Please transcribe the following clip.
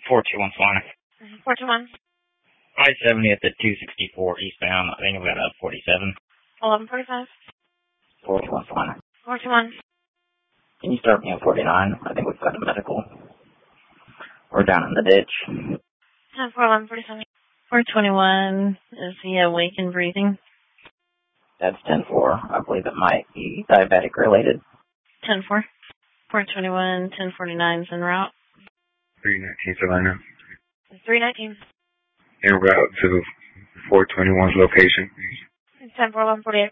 421 Salina. 421. I-70 at the 264 eastbound. I think I've got a 47. 1145. 421 Salina. 421. Can you start me on 49? I think we've got a medical. We're down in the ditch. 10-4, 1147. 421. Is he awake and breathing? That's 10-4. I believe it might be diabetic related. 10-4. 421, 1049 is en route. 319 Salina. 319. En route to 421's location. 10-4, 1148.